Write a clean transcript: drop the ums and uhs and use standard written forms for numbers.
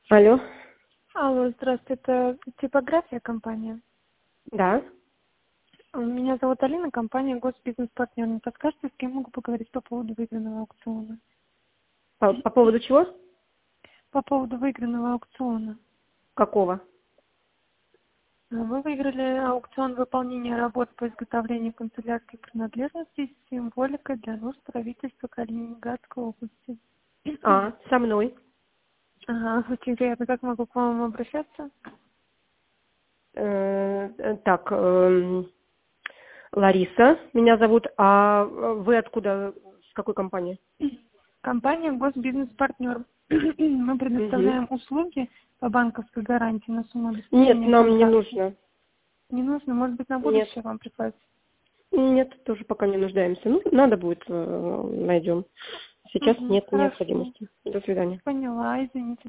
Алло. Алло, здравствуйте, это типография компания. Да. Меня зовут Алина, компания Госбизнес-партнер. Не подскажете, с кем могу поговорить по поводу выигранного аукциона? По поводу чего? По поводу выигранного аукциона. Какого? Вы выиграли аукцион выполнения работ по изготовлению канцелярских принадлежностей с символикой для нужд правительства Калининградской области. Со мной. Ага, очень приятно. Как могу к вам обращаться? Так, Лариса меня зовут. А вы откуда? С какой компании? Компания Госбизнес-партнер. Мы Угу. предоставляем услуги по банковской гарантии на сумму Нет, обеспечения нам не транзакций. нужно. Не нужно, может быть, на Нет. будущее вам прислать. Нет, тоже пока не нуждаемся. Ну, надо будет, найдем. Сейчас Угу, нет хорошо. необходимости. До свидания. Поняла, извините.